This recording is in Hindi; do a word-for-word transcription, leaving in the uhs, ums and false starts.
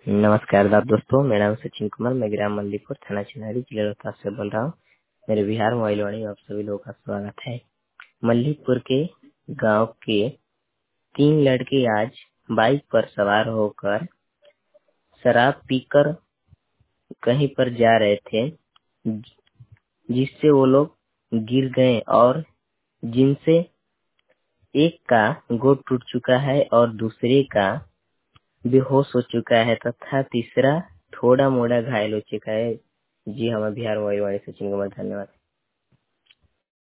नमस्कार दाद दोस्तों, मेरा नाम सचिन कुमार, मैं ग्राम मल्लीपुर, थाना चिन्हारी, जिला रोहतास से बोल रहा हूँ। मेरे बिहार मोबाइल वाणी में आप सभी लोगों का स्वागत है। मल्लीपुर के गांव के तीन लड़के आज बाइक पर सवार होकर शराब पीकर कहीं पर जा रहे थे, जिससे वो लोग गिर गए और जिनसे एक का गोड़ टूट चुका है और दूसरे का बेहोश हो चुका है तथा तीसरा थोड़ा मोड़ा घायल हो चुका है। जी हाँ, मैं बिहार मोबाइल वाणी सचिन कुमार, धन्यवाद।